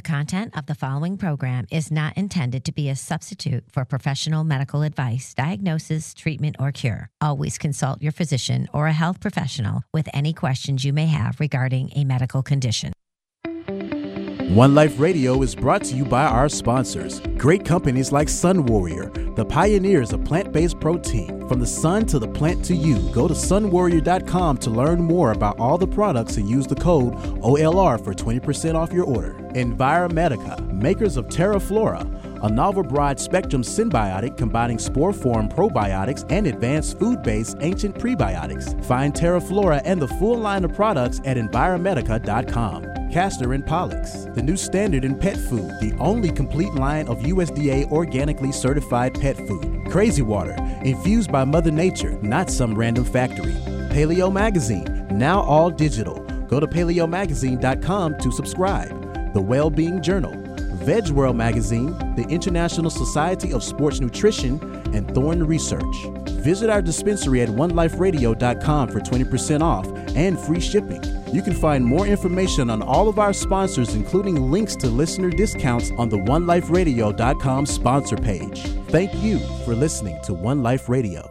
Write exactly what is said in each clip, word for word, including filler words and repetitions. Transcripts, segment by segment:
content of the following program is not intended to be a substitute for professional medical advice, diagnosis, treatment, or cure. Always consult your physician or a health professional with any questions you may have regarding a medical condition. One Life Radio is brought to you by our sponsors. Great companies like Sun Warrior, the pioneers of plant-based protein. From the sun to the plant to you, go to sun warrior dot com to learn more about all the products and use the code O L R for twenty percent off your order. Enviromedica, makers of TerraFlora, a novel broad-spectrum symbiotic combining spore-form probiotics and advanced food-based ancient prebiotics. Find TerraFlora and the full line of products at enviromedica dot com. Castor and Pollux, the new standard in pet food, the only complete line of U S D A organically certified pet food. Crazy Water, infused by Mother Nature, not some random factory. Paleo Magazine, now all digital. Go to paleo magazine dot com to subscribe. The Wellbeing Journal, Veg World Magazine, the International Society of Sports Nutrition, and Thorne Research. Visit our dispensary at one life radio dot com for twenty percent off and free shipping. You can find more information on all of our sponsors, including links to listener discounts on the one life radio dot com sponsor page. Thank you for listening to One Life Radio.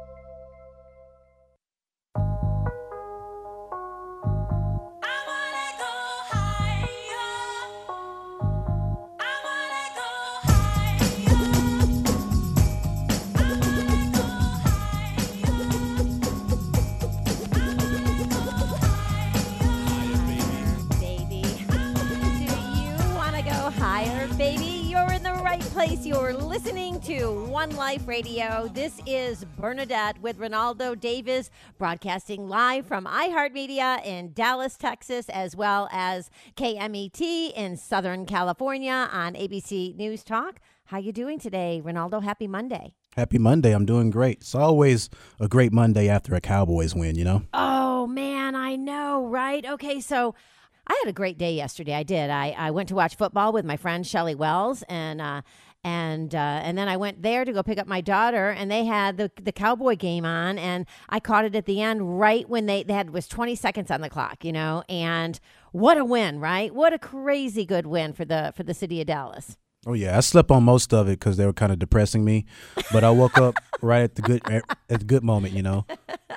You're listening to One Life Radio. This is Bernadette with Ronaldo Davis, broadcasting live from iHeartMedia in Dallas, Texas, as well as K M E T in Southern California on A B C News Talk. How you doing today, Ronaldo? Happy Monday. Happy Monday. I'm doing great. It's always a great Monday after a Cowboys win, you know? Oh, man, I know, right? Okay, so I had a great day yesterday. I did. I, I went to watch football with my friend Shelly Wells, and uh, and uh, and then I went there to go pick up my daughter, and they had the the Cowboy game on, and I caught it at the end right when they, they had was twenty seconds on the clock, you know, and what a win, right? What a crazy good win for the for the city of Dallas. Oh, yeah. I slept on most of it because they were kind of depressing me, but I woke up right at the good at the good moment, you know.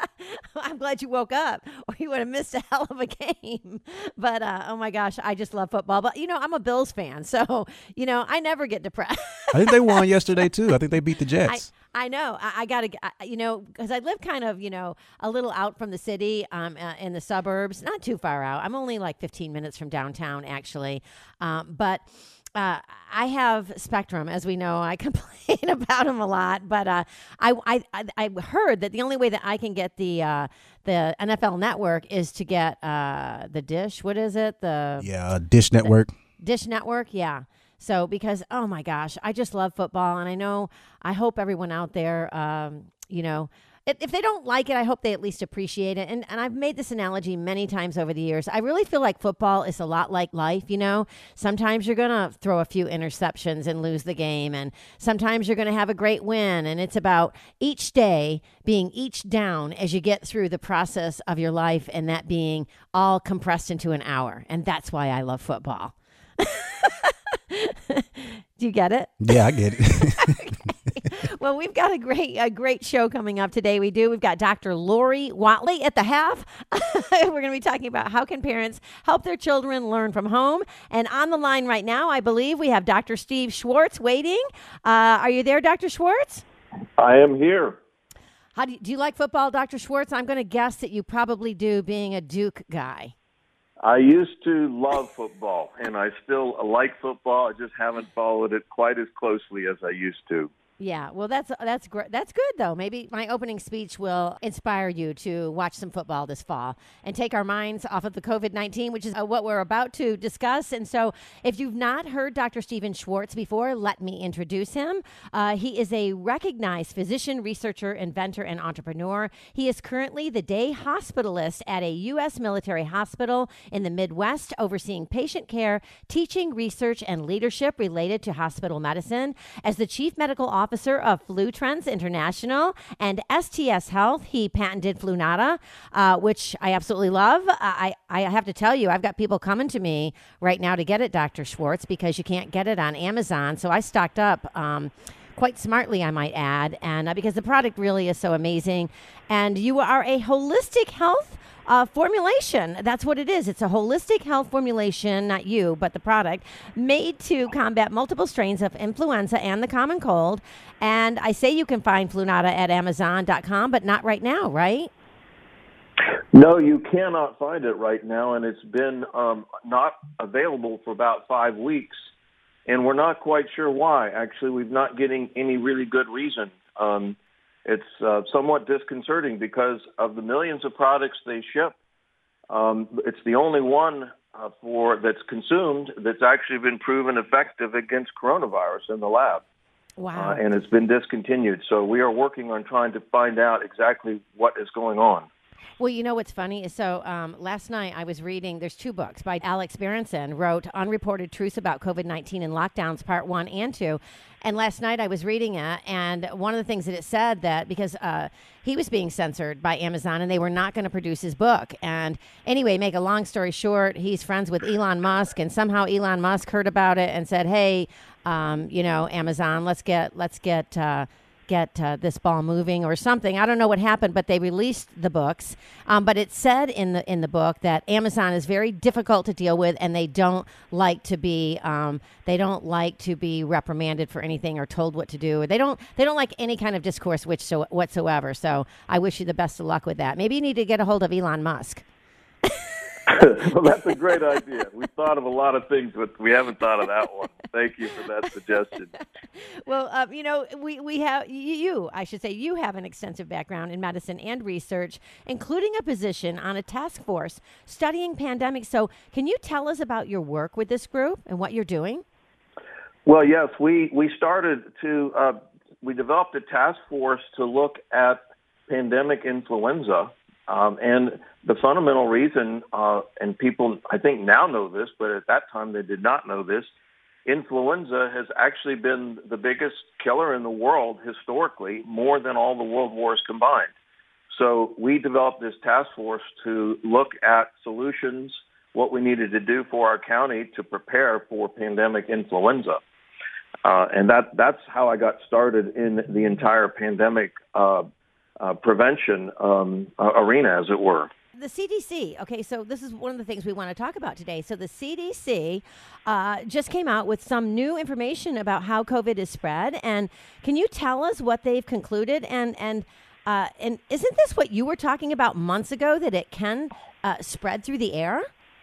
I'm glad you woke up, or you would have missed a hell of a game. But, uh, oh, my gosh, I just love football. But, you know, I'm a Bills fan, so, you know, I never get depressed. I think they won yesterday, too. I think they beat the Jets. I, I know. I, I got to, you know, because I live kind of, you know, a little out from the city, um, uh, in the suburbs, not too far out. I'm only like fifteen minutes from downtown, actually. Um, but Uh, I have Spectrum, as we know. I complain about them a lot, but uh, I, I I heard that the only way that I can get the uh, the N F L Network is to get uh, the Dish. What is it? The yeah, Dish Network. Dish Network, yeah. So because oh my gosh, I just love football, and I know I hope everyone out there, um, you know. If they don't like it, I hope they at least appreciate it. And and I've made this analogy many times over the years. I really feel like football is a lot like life, you know. Sometimes you're going to throw a few interceptions and lose the game. And sometimes you're going to have a great win. And it's about each day being each down as you get through the process of your life, and that being all compressed into an hour. And that's why I love football. Do you get it? Yeah, I get it. Okay. Well, we've got a great a great show coming up today. We do. We've got Doctor Lori Watley at the half. We're going to be talking about how can parents help their children learn from home. And on the line right now, I believe we have Doctor Steve Schwartz waiting. Uh, are you there, Doctor Schwartz? I am here. How do you, do you like football, Doctor Schwartz? I'm going to guess that you probably do, being a Duke guy. I used to love football, and I still like football. I just haven't followed it quite as closely as I used to. Yeah, well, that's that's great. That's good, though. Maybe my opening speech will inspire you to watch some football this fall and take our minds off of the covid nineteen, which is uh, what we're about to discuss. And so if you've not heard Doctor Stephen Schwartz before, let me introduce him. Uh, he is a recognized physician, researcher, inventor, and entrepreneur. He is currently the day hospitalist at a U S military hospital in the Midwest, overseeing patient care, teaching, research, and leadership related to hospital medicine. As the chief medical officer officer of Flu Trends International and S T S Health. He patented Flunata, uh, which I absolutely love. I, I have to tell you, I've got people coming to me right now to get it, Doctor Schwartz, because you can't get it on Amazon. So I stocked up um, quite smartly, I might add, and uh, because the product really is so amazing. And you are a holistic health Uh, formulation. That's what it is. It's a holistic health formulation, not you, but the product, made to combat multiple strains of influenza and the common cold. And I say you can find Flunata at amazon dot com, but not right now, right? No, you cannot find it right now, and it's been um, not available for about five weeks, and we're not quite sure why. Actually, we're not getting any really good reason. Um, It's uh, somewhat disconcerting because of the millions of products they ship. Um, it's the only one uh, for that's consumed that's actually been proven effective against coronavirus in the lab. Wow. Uh, and it's been discontinued. So we are working on trying to find out exactly what is going on. Well, you know what's funny? So um, last night I was reading, there's two books by Alex Berenson, wrote Unreported Truths About COVID nineteen and Lockdowns, Part one and two. And last night I was reading it, and one of the things that it said that because uh, he was being censored by Amazon and they were not going to produce his book. And anyway, make a long story short, he's friends with Elon Musk, and somehow Elon Musk heard about it and said, hey, um, you know, Amazon, let's get, let's get, uh, get uh, this ball moving or something. I don't know what happened, but they released the books. Um, but it said in the in the book that Amazon is very difficult to deal with, and they don't like to be um, they don't like to be reprimanded for anything or told what to do. They don't they don't like any kind of discourse which so whatsoever. So I wish you the best of luck with that. Maybe you need to get a hold of Elon Musk. Well, that's a great idea. We thought of a lot of things, but we haven't thought of that one. Thank you for that suggestion. Well, um, you know, we, we have, you, I should say, you have an extensive background in medicine and research, including a position on a task force studying pandemics. So can you tell us about your work with this group and what you're doing? Well, yes, we, we started to, uh, we developed a task force to look at pandemic influenza. Um, and the fundamental reason, uh, and people I think now know this, but at that time they did not know this, influenza has actually been the biggest killer in the world historically, more than all the world wars combined. So we developed this task force to look at solutions, what we needed to do for our county to prepare for pandemic influenza. Uh, and that that's how I got started in the entire pandemic uh Uh, prevention um, uh, arena, as it were. The C D C, okay, so this is one of the things we want to talk about today. So the C D C uh, just came out with some new information about how COVID is spread. And can you tell us what they've concluded? And and uh, and isn't this what you were talking about months ago, that it can uh, spread through the air?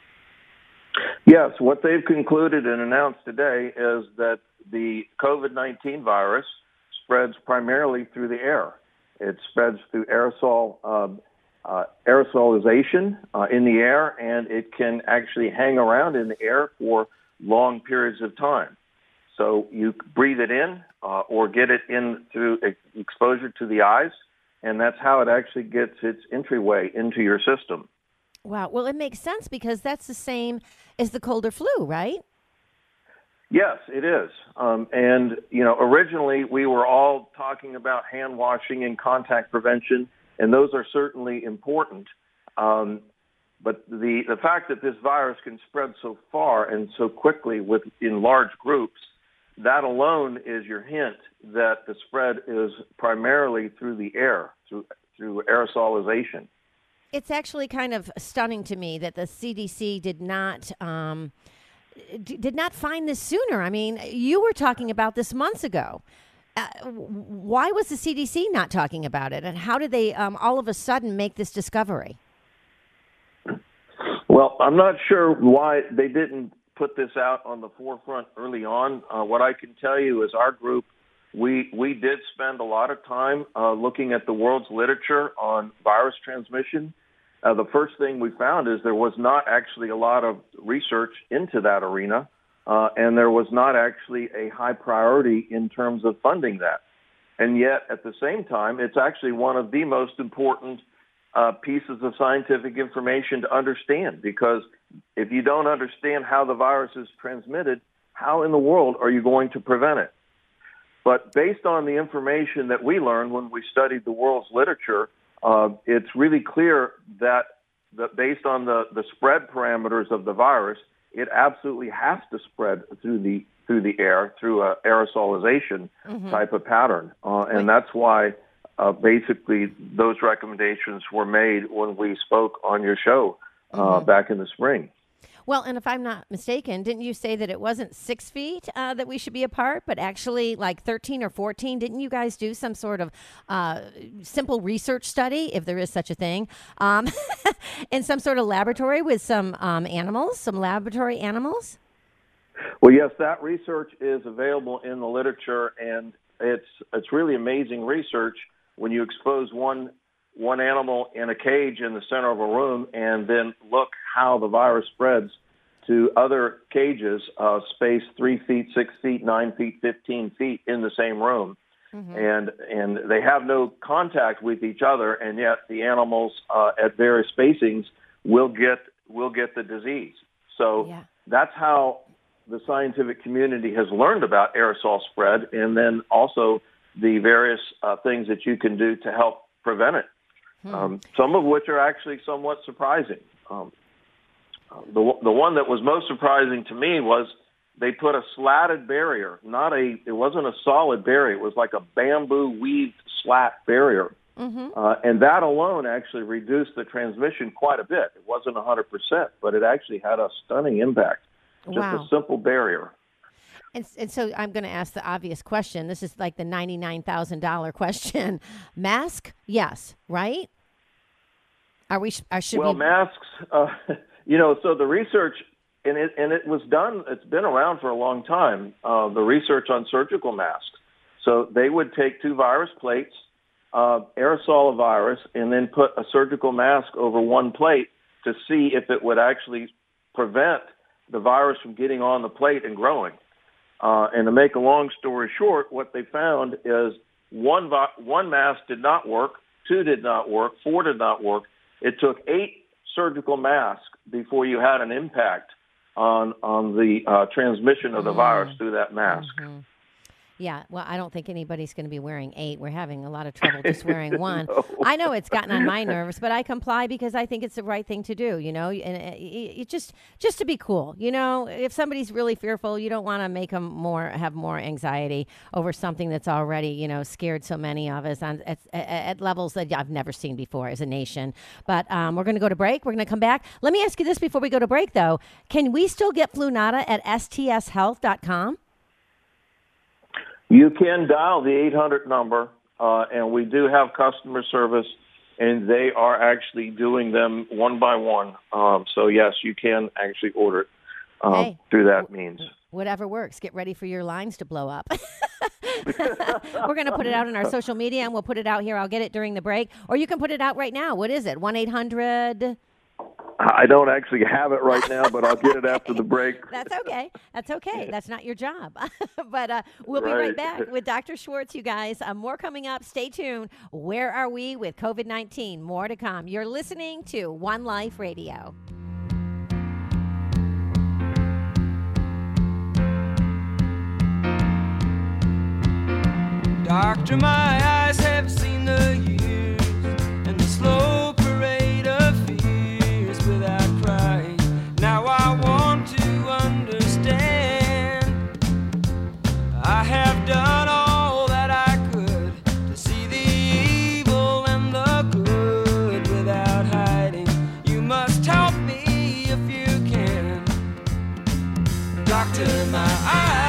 Yes, what they've concluded and announced today is that the COVID nineteen virus spreads primarily through the air. It spreads through aerosol um, uh, aerosolization uh, in the air, and it can actually hang around in the air for long periods of time. So you breathe it in uh, or get it in through exposure to the eyes, and that's how it actually gets its entryway into your system. Wow. Well, it makes sense because that's the same as the cold or flu, right? Yes, it is. Um, and, you know, originally we were all talking about hand washing and contact prevention, and those are certainly important. Um, but the, the fact that this virus can spread so far and so quickly with in large groups, that alone is your hint that the spread is primarily through the air, through, through aerosolization. It's actually kind of stunning to me that the C D C did not um, d- did not find this sooner. I mean, you were talking about this months ago. Uh, why was the C D C not talking about it, and how did they um, all of a sudden make this discovery? Well, I'm not sure why they didn't put this out on the forefront early on. Uh, what I can tell you is our group, we we did spend a lot of time uh, looking at the world's literature on virus transmission. Uh, the first thing we found is there was not actually a lot of research into that arena, uh, and there was not actually a high priority in terms of funding that. And yet, at the same time, it's actually one of the most important uh, pieces of scientific information to understand, because if you don't understand how the virus is transmitted, how in the world are you going to prevent it? But based on the information that we learned when we studied the world's literature, uh, it's really clear that, that based on the, the spread parameters of the virus, it absolutely has to spread through the through the air, through a aerosolization mm-hmm. type of pattern. Uh, and Wait. that's why uh, basically those recommendations were made when we spoke on your show uh, mm-hmm. back in the spring. Well, and if I'm not mistaken, didn't you say that it wasn't six feet uh, that we should be apart, but actually like thirteen or fourteen? Didn't you guys do some sort of uh, simple research study, if there is such a thing, um, in some sort of laboratory with some um, animals, some laboratory animals? Well, yes, that research is available in the literature, and it's it's really amazing research when you expose one one animal in a cage in the center of a room and then look how the virus spreads to other cages uh, spaced three feet, six feet, nine feet, fifteen feet in the same room. Mm-hmm. And and they have no contact with each other, and yet the animals uh, at various spacings will get will get the disease. So yeah. that's how the scientific community has learned about aerosol spread, and then also the various uh, things that you can do to help prevent it. Hmm. Um, some of which are actually somewhat surprising. Um, the the one that was most surprising to me was they put a slatted barrier, not a. It wasn't a solid barrier. It was like a bamboo weaved slat barrier, mm-hmm. uh, and that alone actually reduced the transmission quite a bit. It wasn't one hundred percent, but it actually had a stunning impact. Just wow. a simple barrier. And, and so I'm going to ask the obvious question. This is like the ninety-nine thousand dollars question. Mask? Yes, right? Are we? Are, should well, we... masks, uh, you know, so the research, and it, and it was done, it's been around for a long time, uh, the research on surgical masks. So they would take two virus plates, uh, aerosol a virus, and then put a surgical mask over one plate to see if it would actually prevent the virus from getting on the plate and growing. Uh, and to make a long story short, what they found is one vi- one mask did not work, two did not work, four did not work. It took eight surgical masks before you had an impact on on the uh, transmission of the mm-hmm. virus through that mask. Mm-hmm. Yeah, well, I don't think anybody's going to be wearing eight. We're having a lot of trouble just wearing one. no. I know it's gotten on my nerves, but I comply because I think it's the right thing to do, you know, and it, it just just to be cool. You know, if somebody's really fearful, you don't want to make them more have more anxiety over something that's already, you know, scared so many of us on at, at, at levels that I've never seen before as a nation. But um, we're going to go to break. We're going to come back. Let me ask you this before we go to break, though. Can we still get Flunata at S T S health dot com? You can dial the eight hundred number, uh, and we do have customer service, and they are actually doing them one by one. Um, so, yes, you can actually order it uh, hey, through that means. Whatever works. Get ready for your lines to blow up. We're going to put it out on our social media, and we'll put it out here. I'll get it during the break. Or you can put it out right now. What is it? one eight hundred I don't actually have it right now, but I'll get it after the break. That's okay. That's okay. That's not your job. but uh, we'll be right. right back with Doctor Schwartz, you guys. Uh, more coming up. Stay tuned. Where are we with COVID nineteen? More to come. You're listening to One Life Radio. Doctor, my eyes have seen the years and the slow parade of fears without crying. Now I want to understand. I have done all that I could to see the evil and the good without hiding. You must help me if you can. Doctor, my eyes.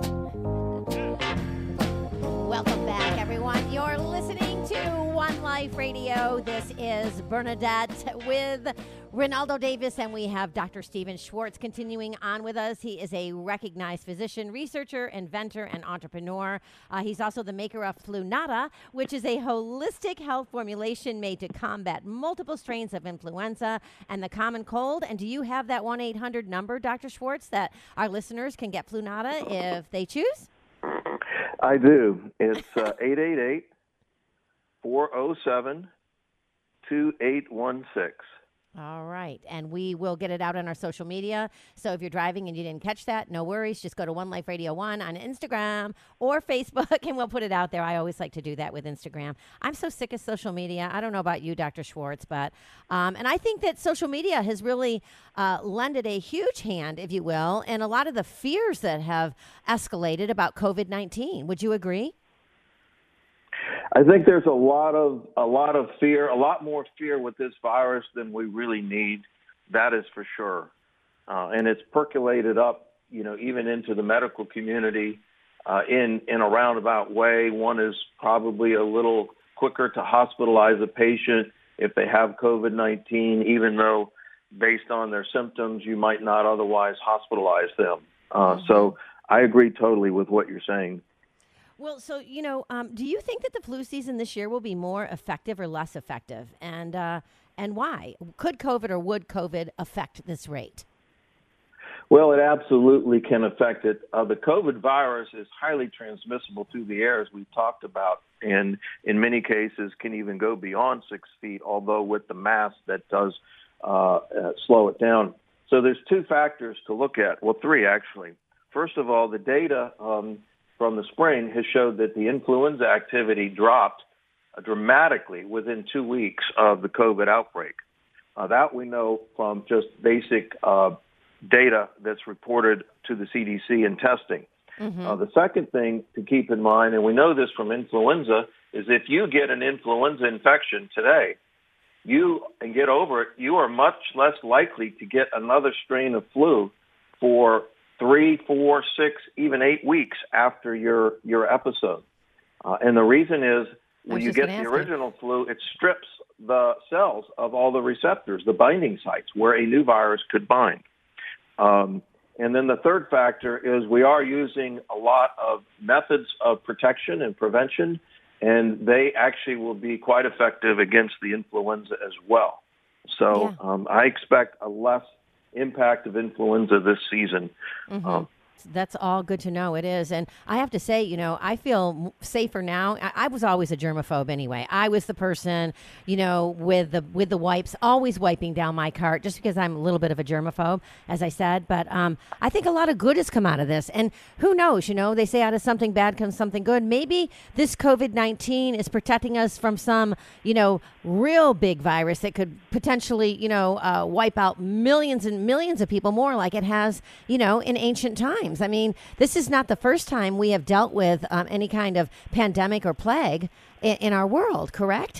Welcome back, everyone. You're listening to One Life Radio. This is Bernadette with Ronaldo Davis, and we have Doctor Stephen Schwartz continuing on with us. He is a recognized physician, researcher, inventor, and entrepreneur. Uh, he's also the maker of Flunata, which is a holistic health formulation made to combat multiple strains of influenza and the common cold. And do you have that one eight hundred number, Doctor Schwartz, that our listeners can get Flunata if they choose? I do. It's uh, eight eight eight, four oh seven, two eight one six. All right. And we will get it out on our social media. So if you're driving and you didn't catch that, no worries. Just go to One Life Radio One on Instagram or Facebook, and we'll put it out there. I always like to do that with Instagram. I'm so sick of social media. I don't know about you, Doctor Schwartz, but um, and I think that social media has really uh, lended a huge hand, if you will, in a lot of the fears that have escalated about COVID nineteen. Would you agree? I think there's a lot of a lot of fear, a lot more fear with this virus than we really need. That is for sure, uh, and it's percolated up, you know, even into the medical community uh, in in a roundabout way. One is probably a little quicker to hospitalize a patient if they have COVID nineteen, even though based on their symptoms you might not otherwise hospitalize them. Uh, mm-hmm. So I agree totally with what you're saying. Well, so, you know, um, do you think that the flu season this year will be more effective or less effective? And uh, and why? Could COVID or would COVID affect this rate? Well, it absolutely can affect it. Uh, the COVID virus is highly transmissible through the air, as we've talked about, and in many cases can even go beyond six feet, although with the mask that does uh, uh, slow it down. So there's two factors to look at. Well, three, actually. First of all, the data um, from the spring has showed that the influenza activity dropped uh, dramatically within two weeks of the COVID outbreak. Uh, that we know from just basic uh, data that's reported to the C D C in testing. Mm-hmm. Uh, the second thing to keep in mind, and we know this from influenza, is if you get an influenza infection today, you and get over it, you are much less likely to get another strain of flu for three, four, six, even eight weeks after your your episode. Uh, and the reason is when you get the original flu, it strips the cells of all the receptors, the binding sites, where a new virus could bind. Um, and then the third factor is we are using a lot of methods of protection and prevention, and they actually will be quite effective against the influenza as well. So yeah. um, I expect a less impact of influenza this season. Mm-hmm. Um, That's all good to know. It is. And I have to say, you know, I feel safer now. I, I was always a germaphobe anyway. I was the person, you know, with the with the wipes, always wiping down my cart just because I'm a little bit of a germaphobe, as I said. But um, I think a lot of good has come out of this. And who knows, you know, they say out of something bad comes something good. Maybe this COVID nineteen is protecting us from some, you know, real big virus that could potentially, you know, uh, wipe out millions and millions of people more like it has, you know, in ancient times. I mean, this is not the first time we have dealt with um, any kind of pandemic or plague in, in our world, correct?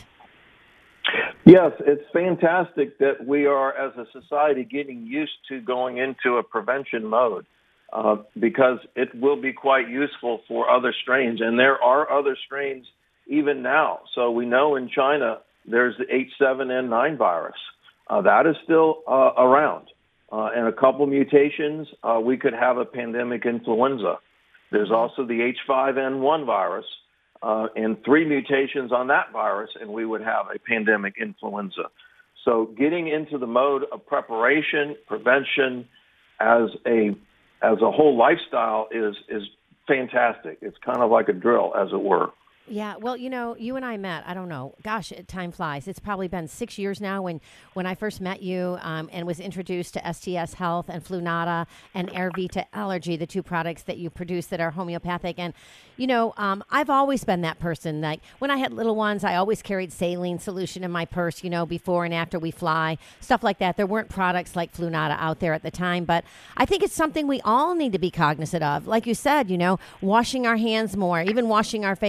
Yes, it's fantastic that we are, as a society, getting used to going into a prevention mode uh, because it will be quite useful for other strains. And there are other strains even now. So we know in China there's the H seven N nine virus. Uh, that is still uh, around. Uh, and a couple mutations, uh, we could have a pandemic influenza. There's also the H five N one virus, uh, and three mutations on that virus, and we would have a pandemic influenza. So getting into the mode of preparation, prevention as a as a whole lifestyle is is fantastic. It's kind of like a drill, as it were. Yeah, well, you know, you and I met, I don't know, gosh, time flies. It's probably been six years now when, when I first met you um, and was introduced to S T S Health and Flunata and Airvita Allergy, the two products that you produce that are homeopathic. And, you know, um, I've always been that person. Like when I had little ones, I always carried saline solution in my purse, you know, before and after we fly, stuff like that. There weren't products like Flunata out there at the time, but I think it's something we all need to be cognizant of. Like you said, you know, washing our hands more, even washing our face, carrying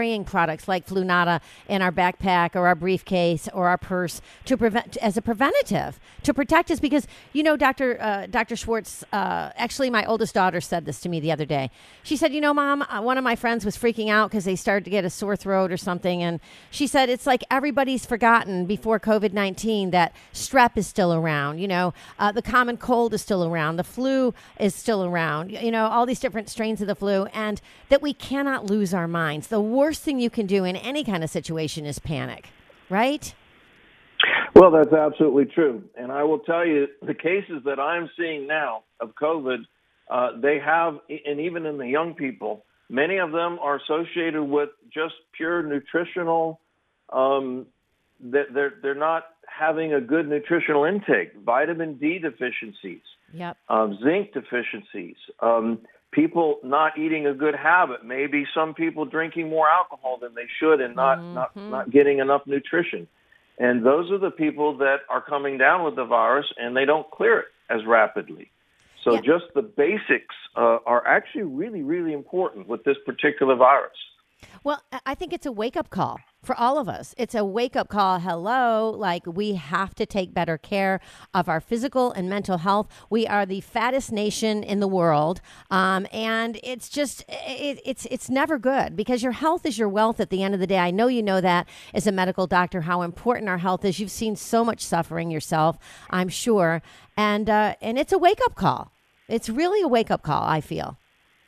carrying products like Flunata in our backpack or our briefcase or our purse to prevent as a preventative to protect us. Because you know, Doctor Uh, Doctor Schwartz, uh, actually, my oldest daughter said this to me the other day. She said, "You know, Mom, uh, one of my friends was freaking out because they started to get a sore throat or something, and she said it's like everybody's forgotten before COVID nineteen that strep is still around. You know, uh, the common cold is still around, the flu is still around. You know, all these different strains of the flu, and that we cannot lose our minds. The worst thing you can do in any kind of situation is panic, right?" Well, that's absolutely true. And I will tell you, the cases that I'm seeing now of COVID, uh, they have, and even in the young people, many of them are associated with just pure nutritional, um, they're, they're not having a good nutritional intake, vitamin D deficiencies, yep. um, zinc deficiencies, um, people not eating a good habit, maybe some people drinking more alcohol than they should and not, mm-hmm. not, not getting enough nutrition. And those are the people that are coming down with the virus, and they don't clear it as rapidly. So yeah. just the basics uh, are actually really, really important with this particular virus. Well, I think it's a wake-up call for all of us. It's a wake-up call. Hello, like we have to take better care of our physical and mental health. We are the fattest nation in the world, um, and it's just it, it's it's never good because your health is your wealth. At the end of the day, I know you know that as a medical doctor how important our health is. You've seen so much suffering yourself, I'm sure, and uh, and it's a wake-up call. It's really a wake-up call, I feel.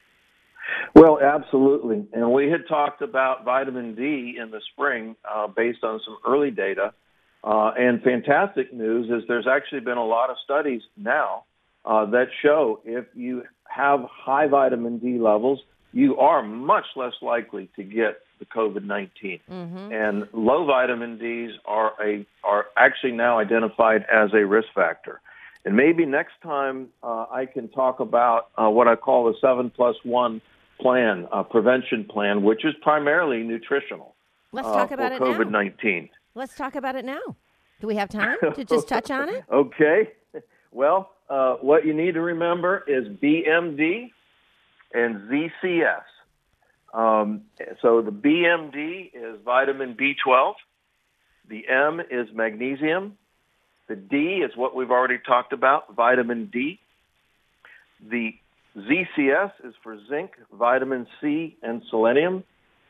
Well, absolutely. And we had talked about vitamin D in the spring uh, based on some early data. Uh, and fantastic news is there's actually been a lot of studies now uh, that show if you have high vitamin D levels, you are much less likely to get the COVID nineteen. Mm-hmm. And low vitamin Ds are a are actually now identified as a risk factor. And maybe next time uh, I can talk about uh, what I call the seven plus one plan, a prevention plan, which is primarily nutritional. Let's talk about uh, it for now. COVID nineteen. Let's talk about it now. Do we have time to just touch on it? Okay. Well, uh, what you need to remember is B M D and Z C S. Um, so the B M D is vitamin B twelve. The M is magnesium. The D is what we've already talked about, vitamin D. The Z C S is for zinc, vitamin C, and selenium.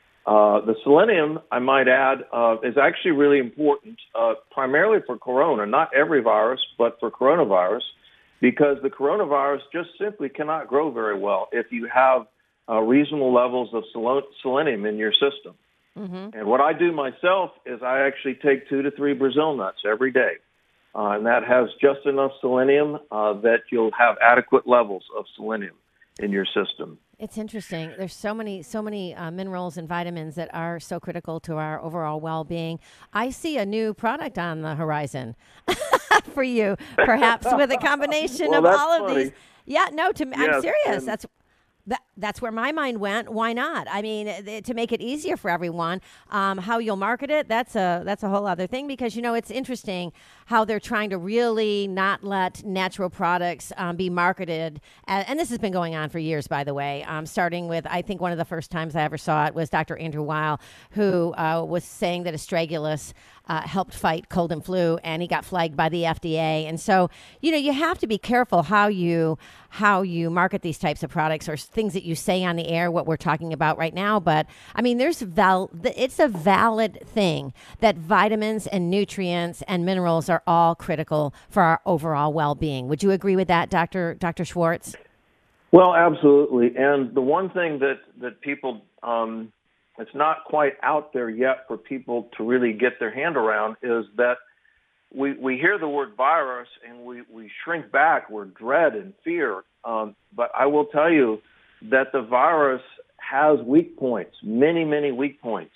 Uh, the selenium, I might add, uh, is actually really important, uh, primarily for corona, not every virus, but for coronavirus, because the coronavirus just simply cannot grow very well if you have uh, reasonable levels of sel- selenium in your system. Mm-hmm. And what I do myself is I actually take two to three Brazil nuts every day. Uh, and that has just enough selenium uh, that you'll have adequate levels of selenium in your system. It's interesting. There's so many, so many uh, minerals and vitamins that are so critical to our overall well-being. I see a new product on the horizon for you, perhaps with a combination well, of that's all of funny. these. Yeah, no, to, yes, I'm serious. and- That's That, that's where my mind went. Why not? I mean, th- to make it easier for everyone, um, how you'll market it, that's a that's a whole other thing because, you know, it's interesting how they're trying to really not let natural products um, be marketed. And, and this has been going on for years, by the way, um, starting with, I think one of the first times I ever saw it was Doctor Andrew Weil, who uh, was saying that astragalus uh, helped fight cold and flu, and he got flagged by the F D A. And so, you know, you have to be careful how you how you market these types of products or things that you say on the air, what we're talking about right now. But I mean, there's val- it's a valid thing that vitamins and nutrients and minerals are all critical for our overall well-being. Would you agree with that, Doctor Doctor Schwartz? Well, absolutely. And the one thing that, that people, um, it's not quite out there yet for people to really get their hand around is that We we hear the word virus and we, we shrink back. We're dread and fear. Um, but I will tell you that the virus has weak points, many, many weak points.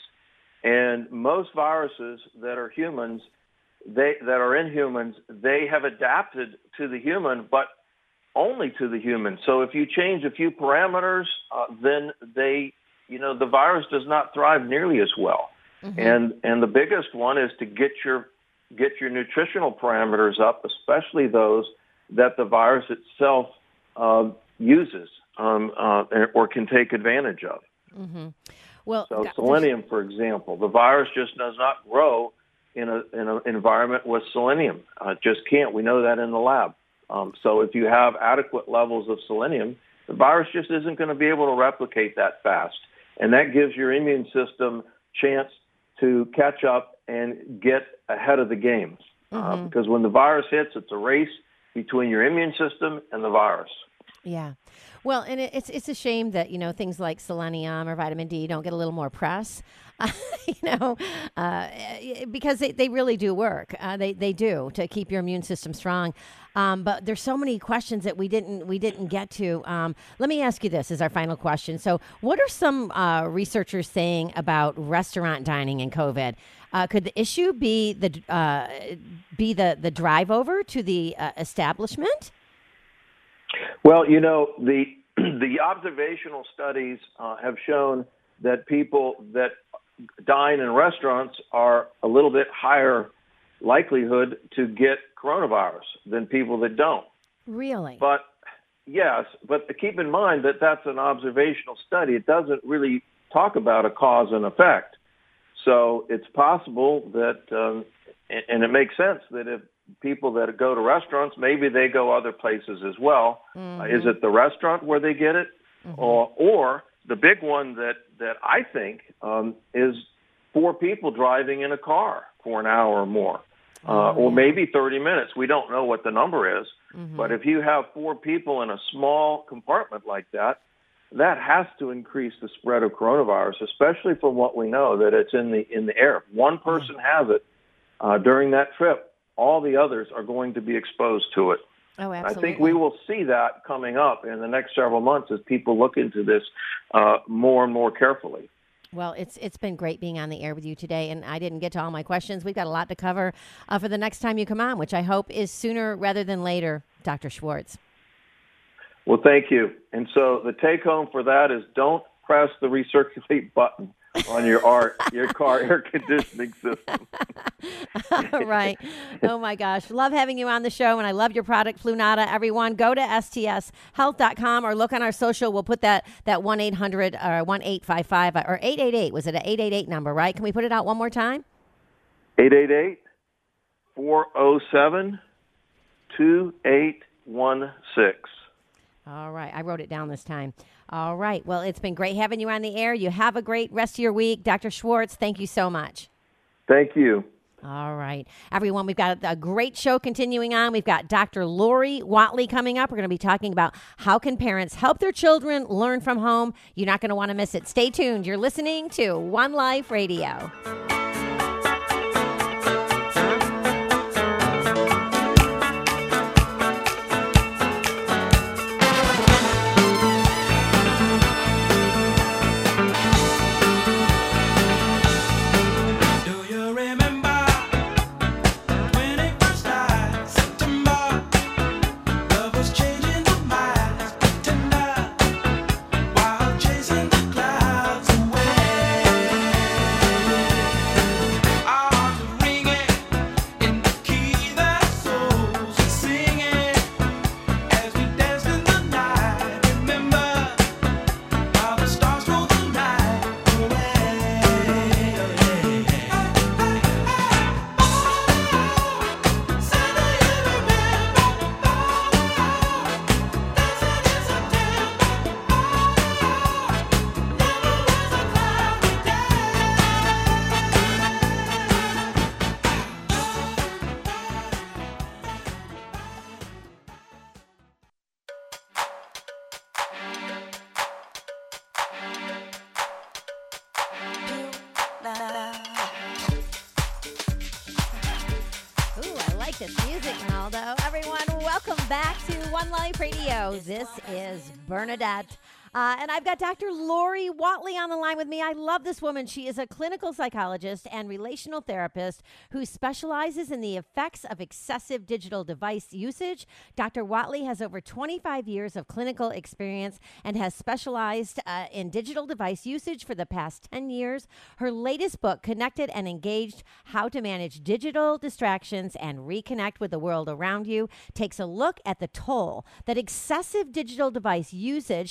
And most viruses that are humans, they that are in humans, they have adapted to the human, but only to the human. So if you change a few parameters, uh, then they, you know, the virus does not thrive nearly as well. Mm-hmm. And and the biggest one is to get your get your nutritional parameters up, especially those that the virus itself uh, uses um, uh, or can take advantage of. Mm-hmm. Well, So got- selenium, for example, the virus just does not grow in a in an environment with selenium. Uh, it just can't. We know that in the lab. Um, so if you have adequate levels of selenium, the virus just isn't going to be able to replicate that fast. And that gives your immune system chance to catch up and get ahead of the game. Uh, Mm-hmm. because when the virus hits, it's a race between your immune system and the virus. Yeah. Well, and it, it's it's a shame that, you know, things like selenium or vitamin D don't get a little more press, uh, you know, uh, because they, they really do work. Uh, they they do to keep your immune system strong. Um, but there's so many questions that we didn't we didn't get to. Um, let me ask you this as our final question. So what are some uh, researchers saying about restaurant dining in COVID? Uh, could the issue be the uh, be the, the drive over to the uh, establishment? Well, you know, the the observational studies uh, have shown that people that dine in restaurants are a little bit higher likelihood to get coronavirus than people that don't. Really? But yes, but keep in mind that that's an observational study. It doesn't really talk about a cause and effect. So it's possible that, um, and, and it makes sense that if people that go to restaurants, maybe they go other places as well. Mm-hmm. Uh, is it the restaurant where they get it? Mm-hmm. Or, or the big one that, that I think um, is four people driving in a car for an hour or more, uh, oh, or yeah. maybe thirty minutes. We don't know what the number is. Mm-hmm. But if you have four people in a small compartment like that, that has to increase the spread of coronavirus, especially from what we know that it's in the in the air. If one person has it uh, during that trip, all the others are going to be exposed to it. Oh, I absolutely. think we will see that coming up in the next several months as people look into this uh, more and more carefully. Well, it's it's been great being on the air with you today, and I didn't get to all my questions. We've got a lot to cover uh, for the next time you come on, which I hope is sooner rather than later, Doctor Schwartz. Well, thank you. And so the take home for that is don't press the recirculate button on your art, your car air conditioning system. All right. Oh, my gosh. Love having you on the show, and I love your product, Flunata. Everyone, go to S T S health dot com or look on our social. We'll put that that one eight hundred or one eight five five or eight eight eight. Was it an eight eight eight number, right? Can we put it out one more time? eight eight eight, four oh seven, two eight one six. All right. I wrote it down this time. All right. Well, it's been great having you on the air. You have a great rest of your week. Doctor Schwartz, thank you so much. Thank you. All right. Everyone, we've got a great show continuing on. We've got Doctor Lori Whatley coming up. We're going to be talking about how can parents help their children learn from home. You're not going to want to miss it. Stay tuned. You're listening to One Life Radio. This music, Ronaldo. Everyone, welcome back to One Life Radio. This is Bernadette. Uh, and I've got Doctor Lori Whatley on the line with me. I love this woman. She is a clinical psychologist and relational therapist who specializes in the effects of excessive digital device usage. Doctor Whatley has over twenty-five years of clinical experience and has specialized uh, in digital device usage for the past ten years. Her latest book, Connected and Engaged, How to Manage Digital Distractions and Reconnect with the World Around You, takes a look at the toll that excessive digital device usage has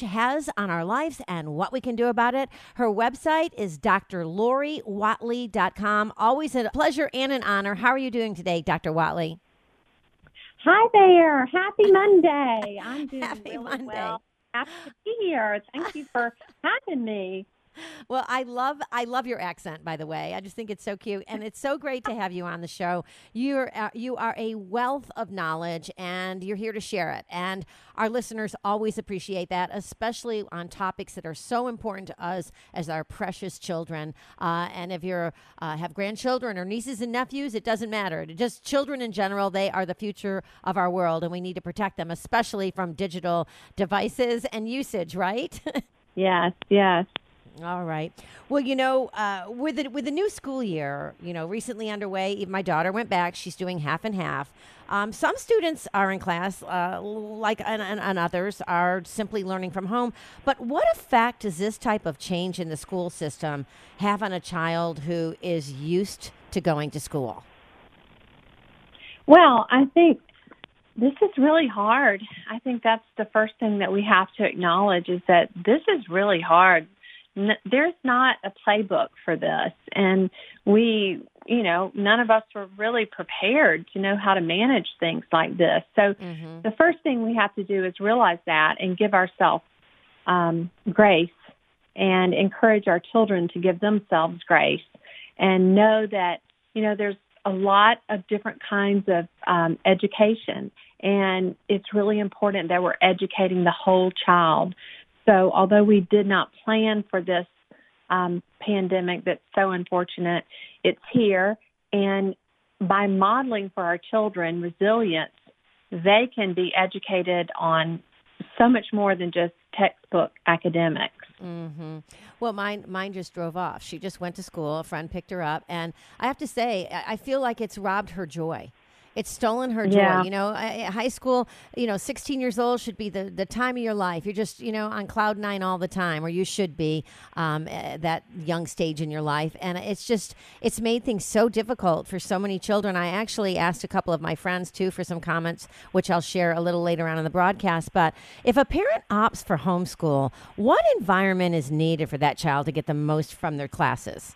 on our lives and what we can do about it. Her website is d r lori whatley dot com. Always a pleasure and an honor. How are you doing today, Doctor Whatley? Hi there. Happy Monday. I'm doing Happy really Monday. well. Happy to be here. Thank you for having me. Well, I love I love your accent, by the way. I just think it's so cute, and it's so great to have you on the show. You're uh, you are a wealth of knowledge, and you're here to share it. And our listeners always appreciate that, especially on topics that are so important to us as our precious children. Uh, and if you uh, have grandchildren or nieces and nephews, it doesn't matter. Just children in general, they are the future of our world, and we need to protect them, especially from digital devices and usage. Right? Yes. Yes. All right. Well, you know, uh, with the, with the new school year, you know, recently underway, even my daughter went back. She's doing half and half. Um, some students are in class, uh, like and, and, and others are simply learning from home. But what effect does this type of change in the school system have on a child who is used to going to school? Well, I think this is really hard. I think that's the first thing that we have to acknowledge is that this is really hard. N- there's not a playbook for this. And we, you know, none of us were really prepared to know how to manage things like this. So Mm-hmm. the first thing we have to do is realize that and give ourselves um, grace and encourage our children to give themselves grace and know that, you know, there's a lot of different kinds of um, education. And it's really important that we're educating the whole child. So although we did not plan for this um, pandemic that's so unfortunate, it's here. And by modeling for our children resilience, they can be educated on so much more than just textbook academics. Mm-hmm. Well, mine mine just drove off. She just went to school. A friend picked her up. And I have to say, I I feel like it's robbed her joy. It's stolen her joy. Yeah. You know, I- high school, you know, sixteen years old should be the, the time of your life. You're just, you know, on cloud nine all the time, or you should be um, uh, that young stage in your life. And it's just, it's made things so difficult for so many children. I actually asked a couple of my friends, too, for some comments, which I'll share a little later on in the broadcast. But if a parent opts for homeschool, what environment is needed for that child to get the most from their classes?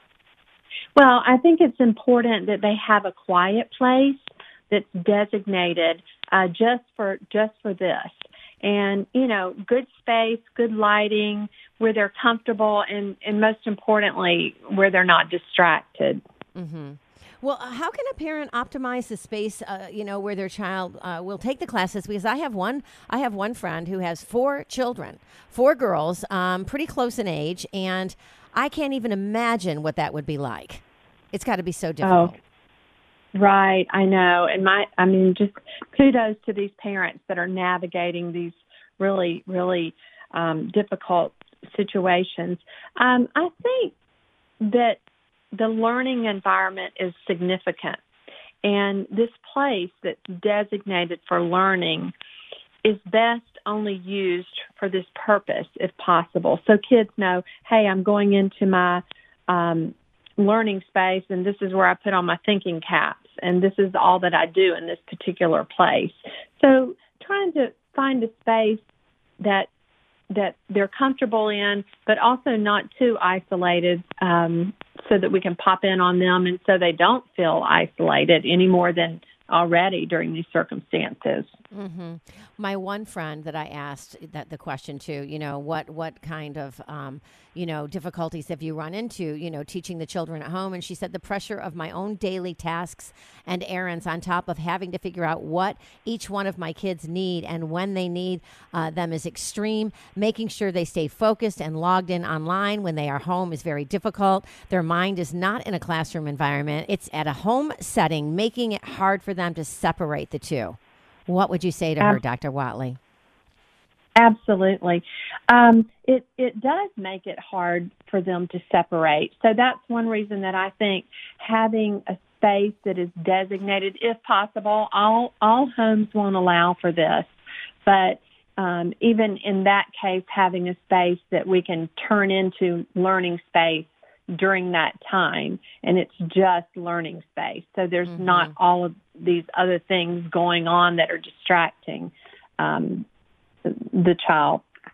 Well, I think it's important that they have a quiet place that's designated uh, just for just for this, and you know, good space, good lighting, where they're comfortable, and and most importantly, where they're not distracted. Mm-hmm. Well, uh, how can a parent optimize the space, uh, you know, where their child uh, will take the classes? Because I have one, I have one friend who has four children, four girls, um, pretty close in age, and I can't even imagine what that would be like. It's got to be so difficult. Oh, right. I know. And my, I mean, just kudos to these parents that are navigating these really, really um, difficult situations. Um, I think that the learning environment is significant. And this place that's designated for learning is best only used for this purpose, if possible. So kids know, hey, I'm going into my um, learning space, and this is where I put on my thinking caps, and this is all that I do in this particular place. So trying to find a space that that they're comfortable in, but also not too isolated, um, so that we can pop in on them and so they don't feel isolated any more than already during these circumstances. Mm-hmm. My one friend that I asked that the question to, you know, what what kind of, um, you know, difficulties have you run into, you know, teaching the children at home? And she said the pressure of my own daily tasks and errands on top of having to figure out what each one of my kids need and when they need uh, them is extreme. Making sure they stay focused and logged in online when they are home is very difficult. Their mind is not in a classroom environment. It's at a home setting, making it hard for them to separate the two. What would you say to her, Doctor Whatley? Absolutely. Um, it, it does make it hard for them to separate. So that's one reason that I think having a space that is designated, if possible, all, all homes won't allow for this. But um, even in that case, having a space that we can turn into learning space during that time, and it's just learning space. So there's mm-hmm. not all of these other things going on that are distracting um, the child.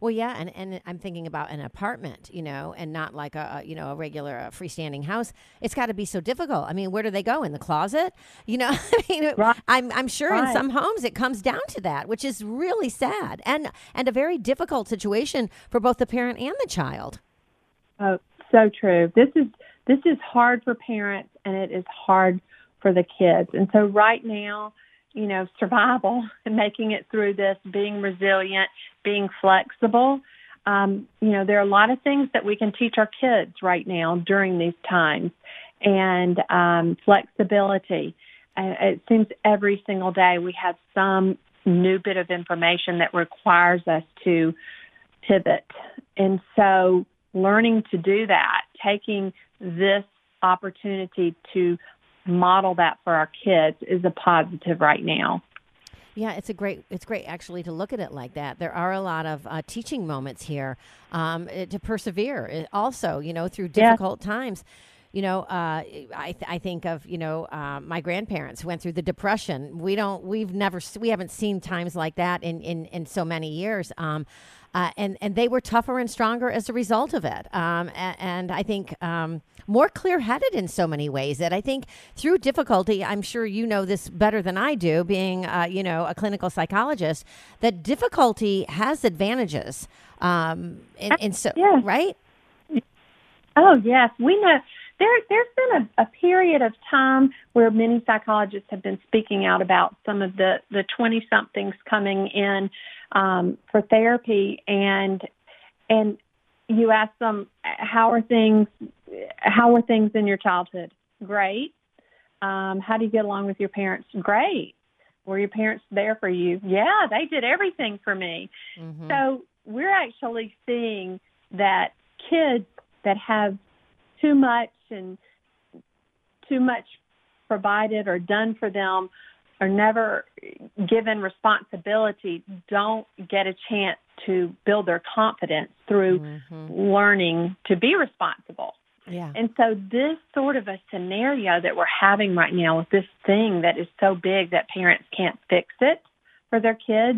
Well, yeah, and, and I'm thinking about an apartment, you know, and not like a, a you know a regular uh, freestanding house. It's got to be so difficult. I mean, where do they go, in the closet? You know, I mean, Right. I'm I'm sure in Right. some homes it comes down to that, which is really sad and and a very difficult situation for both the parent and the child. Oh, so true. This is this is hard for parents, and it is hard for the kids. And so right now, you know, survival and making it through this, being resilient, being flexible. Um, you know, there are a lot of things that we can teach our kids right now during these times, and um, flexibility. Uh, it seems every single day we have some new bit of information that requires us to pivot. And so learning to do that, taking this opportunity to model that for our kids is a positive right now. Yeah, it's a great. It's great actually to look at it like that. There are a lot of uh, teaching moments here um, eh, to persevere. It also, you know, through Yeah. difficult times. You know, uh, I th- I think of you know uh, my grandparents went through the Depression. We don't. We've never. s- We haven't seen times like that in in, in so many years. Um, uh, and and they were tougher and stronger as a result of it. Um, and, and I think um, more clear-headed in so many ways. That I think through difficulty, I'm sure you know this better than I do, being uh, you know a clinical psychologist. That difficulty has advantages. Um, and, and so Yeah. right. Oh, yes. We know there, there's been a, a period of time where many psychologists have been speaking out about some of the, the twenty-somethings coming in um, for therapy. And and you ask them, how are things, how were things in your childhood? Great. Um, how do you get along with your parents? Great. Were your parents there for you? Yeah, they did everything for me. Mm-hmm. So we're actually seeing that kids that have too much and too much provided or done for them are never given responsibility, don't get a chance to build their confidence through Mm-hmm. learning to be responsible. Yeah. And so this sort of a scenario that we're having right now with this thing that is so big that parents can't fix it for their kids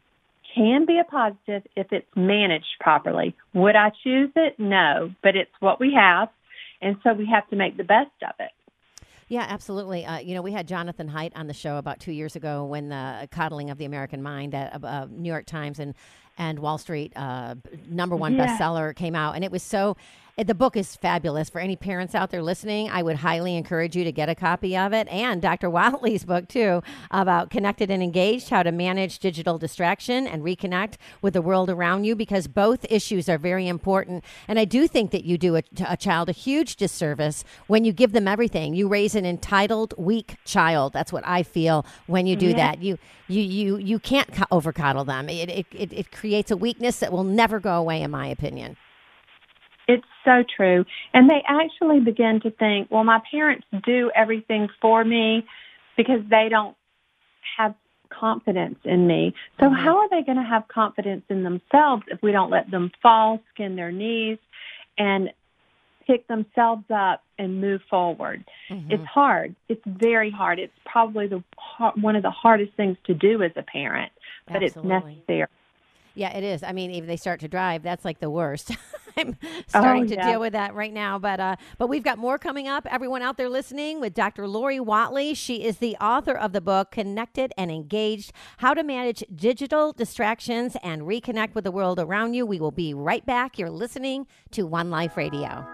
can be a positive if it's managed properly. Would I choose it? No, but it's what we have, and so we have to make the best of it. Yeah, absolutely. Uh, you know, we had Jonathan Haidt on the show about two years ago when the Coddling of the American Mind, that uh, New York Times and and Wall Street uh, number one Yeah. bestseller came out, and it was so. It, the book is fabulous. For any parents out there listening, I would highly encourage you to get a copy of it, and Doctor Watley's book too about Connected and Engaged: How to Manage Digital Distraction and Reconnect with the World Around You, because both issues are very important. And I do think that you do a, a child a huge disservice when you give them everything. You raise an entitled, weak child. That's what I feel when you do Yeah. that. You you you you can't co- over coddle them. It, it it it creates a weakness that will never go away, in my opinion. It's so true. And they actually begin to think, well, my parents do everything for me because they don't have confidence in me. So Mhm. how are they going to have confidence in themselves if we don't let them fall, skin their knees, and pick themselves up and move forward? Mhm. It's hard. It's very hard. It's probably the har- one of the hardest things to do as a parent, but Absolutely. it's necessary. Yeah, it is. I mean, if they start to drive, that's like the worst. I'm starting Oh, to yeah. deal with that right now, but uh, but we've got more coming up. Everyone out there listening, with Doctor Lori Watley. She is the author of the book Connected and Engaged: How to Manage Digital Distractions and Reconnect with the World Around You. We will be right back. You're listening to One Life Radio.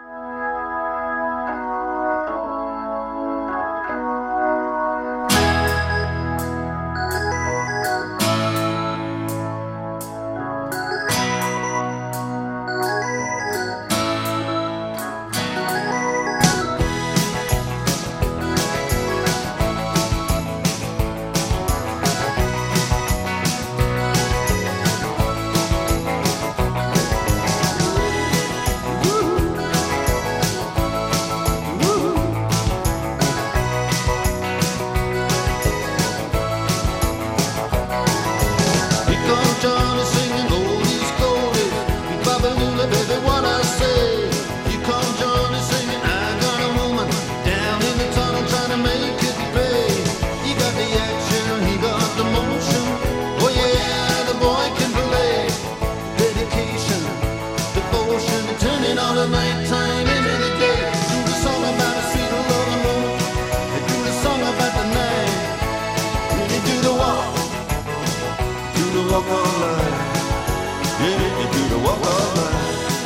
the walk, do the walk of life. Yeah, you do the walk of life.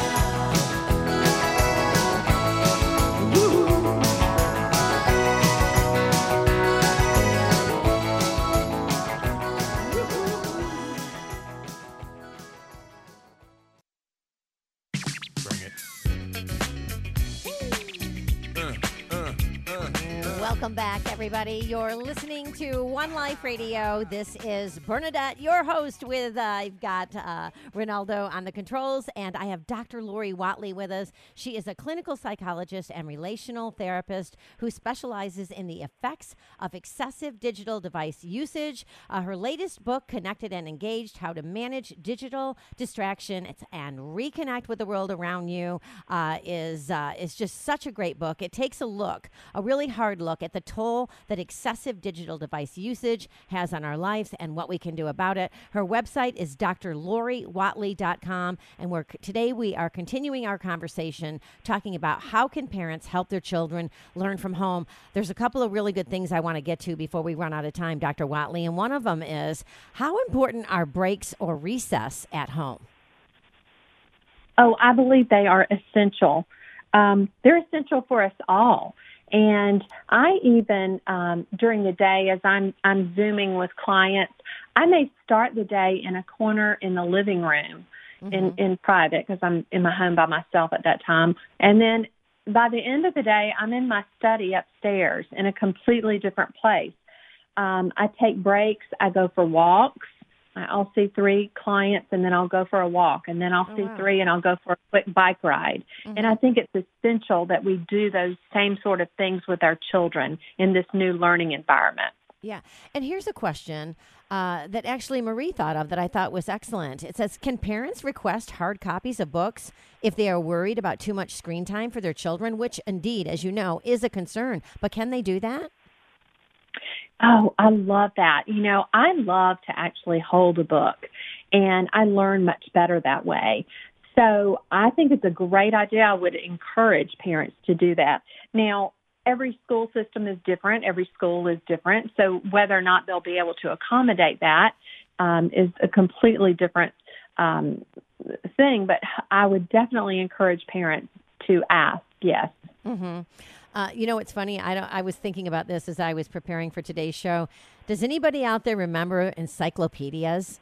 Welcome back, everybody. You're listening to One Life Radio. This is Bernadette, your host, with uh, I've got uh, Ronaldo on the controls, and I have Doctor Lori Whatley with us. She is a clinical psychologist and relational therapist who specializes in the effects of excessive digital device usage. Uh, her latest book, Connected and Engaged, How to Manage Digital Distraction and Reconnect with the World Around You, uh, is, uh, is just such a great book. It takes a look, a really hard look at the toll that excessive digital device usage has on our lives and what we can do about it. Her website is d r lori whatley dot com, and we're today we are continuing our conversation talking about how can parents help their children learn from home. There's a couple of really good things I want to get to before we run out of time, Doctor Whatley, and one of them is how important are breaks or recess at home? Oh, I believe they are essential. Um, they're essential for us all. And I even, um, during the day, as I'm, I'm Zooming with clients, I may start the day in a corner in the living room mm-hmm. in, in private because I'm in my home by myself at that time. And then by the end of the day, I'm in my study upstairs in a completely different place. Um, I take breaks. I go for walks. I'll see three clients, and then I'll go for a walk, and then I'll oh, see wow. three, and I'll go for a quick bike ride. Mm-hmm. And I think it's essential that we do those same sort of things with our children in this new learning environment. Yeah. And here's a question uh, that actually Marie thought of that I thought was excellent. It says, can parents request hard copies of books if they are worried about too much screen time for their children, which indeed, as you know, is a concern. But can they do that? Oh, I love that. You know, I love to actually hold a book, and I learn much better that way. So I think it's a great idea. I would encourage parents to do that. Now, every school system is different. Every school is different. So whether or not they'll be able to accommodate that um, is a completely different um, thing. But I would definitely encourage parents to ask, yes. Mm-hmm. Uh, you know, it's funny. I don't, I was thinking about this as I was preparing for today's show. Does anybody out there remember encyclopedias?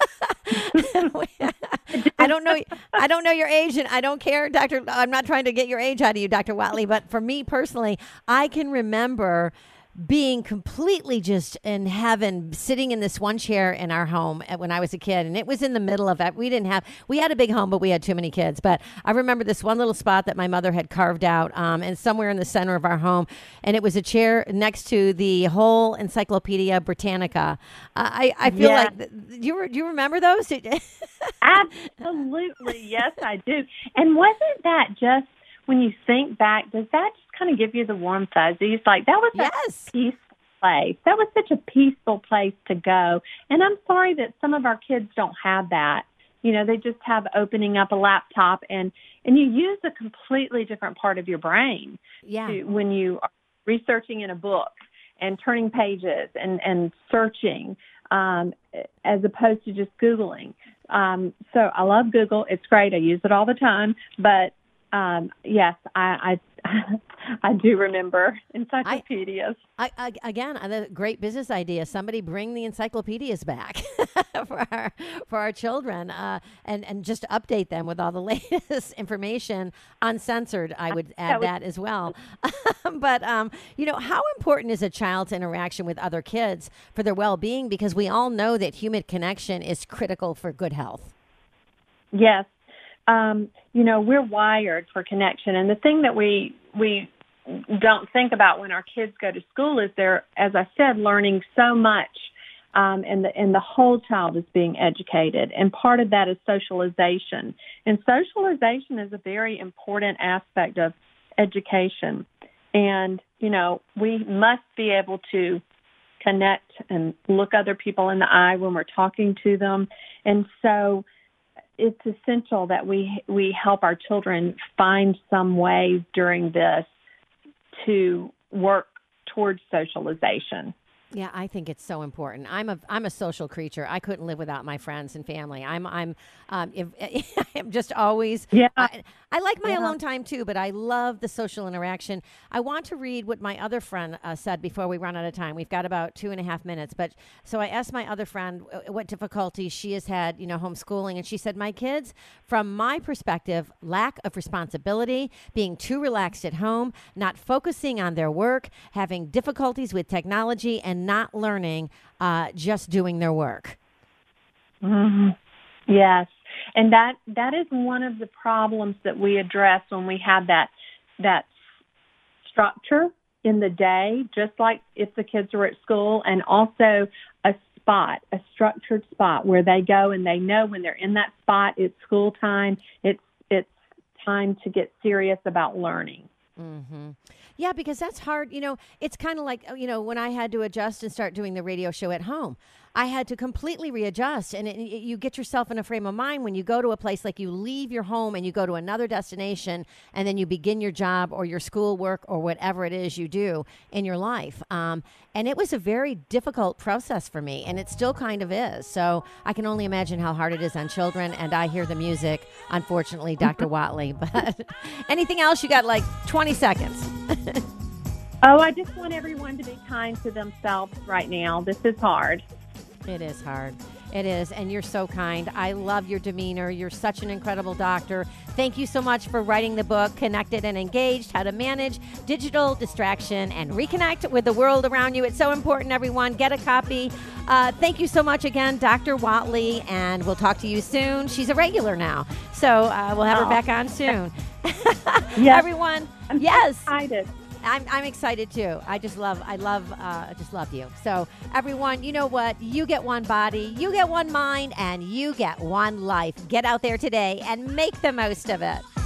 I don't know. I don't know your age, and I don't care, Doctor I'm not trying to get your age out of you, Doctor Whatley. But for me personally, I can remember being completely just in heaven, sitting in this one chair in our home when I was a kid. And it was in the middle of it. We didn't have, we had a big home, but we had too many kids. But I remember this one little spot that my mother had carved out um, and somewhere in the center of our home. And it was a chair next to the whole Encyclopedia Britannica. Uh, I, I feel yeah. like, do you, do you remember those? Absolutely. Yes, I do. And wasn't that just, when you think back, does that just kind of give you the warm fuzzies? Like, that was yes. a peaceful place. That was such a peaceful place to go. And I'm sorry that some of our kids don't have that. You know, they just have opening up a laptop, and, and you use a completely different part of your brain yeah. to, when you are researching in a book and turning pages and, and searching um, as opposed to just Googling. Um, so I love Google. It's great. I use it all the time. But Um, yes, I, I I do remember encyclopedias. I, I, again, a great business idea. Somebody bring the encyclopedias back for our for our children, uh, and and just update them with all the latest information, uncensored. I would add that, was- that as well. But um, you know, how important is a child's interaction with other kids for their well-being? Because we all know that human connection is critical for good health. Yes. Um, you know, we're wired for connection. And the thing that we we don't think about when our kids go to school is they're, as I said, learning so much, um, and, the, and the whole child is being educated. And part of that is socialization. And socialization is a very important aspect of education. And, you know, we must be able to connect and look other people in the eye when we're talking to them. And so it's essential that we we help our children find some ways during this to work towards socialization. Yeah, I think it's so important. I'm a I'm a social creature. I couldn't live without my friends and family. I'm I'm um, if, I'm just always. Yeah. I, I like my Yeah. alone time too, but I love the social interaction. I want to read what my other friend uh, said before we run out of time. We've got about two and a half minutes, but so I asked my other friend uh, what difficulties she has had, you know, homeschooling, and she said, "My kids, from my perspective, lack of responsibility, being too relaxed at home, not focusing on their work, having difficulties with technology, and not learning, uh, just doing their work." hmm Yes, and that that is one of the problems that we address when we have that that structure in the day, just like if the kids are at school, and also a spot, a structured spot where they go and they know when they're in that spot, it's school time. It's it's time to get serious about learning. Mm-hmm. Yeah, because that's hard. You know, it's kind of like, you know, when I had to adjust and start doing the radio show at home, I had to completely readjust. And it, it- you get yourself in a frame of mind when you go to a place, like you leave your home and you go to another destination, and then you begin your job or your school work or whatever it is you do in your life. Um, and it was a very difficult process for me, and it still kind of is. So I can only imagine how hard it is on children. And I hear the music, unfortunately, Doctor Watley. But anything else? You got like twenty seconds. Oh, I just want everyone to be kind to themselves right now. This is hard. It is hard. It is. And you're so kind. I love your demeanor. You're such an incredible doctor. Thank you so much for writing the book, Connected and Engaged, How to Manage Digital Distraction and Reconnect with the World Around You. It's so important, everyone. Get a copy. Uh, thank you so much again, Doctor Watley, and we'll talk to you soon. She's a regular now, so uh, we'll have her Oh. back on soon. Yes. Everyone, I'm so yes. excited. I'm, I'm excited too. I just love, I love, uh, I just love you. So everyone, you know what? You get one body, you get one mind, and you get one life. Get out there today and make the most of it.